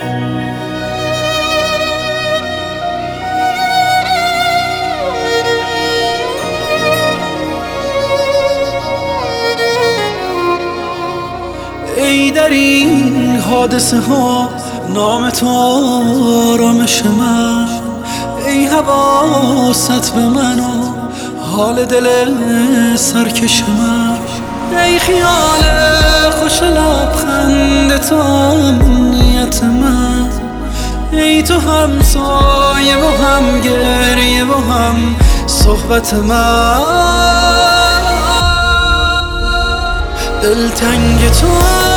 ای در این حادثه ها نام تو آرامش من، ای حواست به من و حال دل سرکش من، ای خیال خوش لبخند تو امنیت من، ای تو هم سایه و هم گریه و هم صحبت من. دلتنگ تو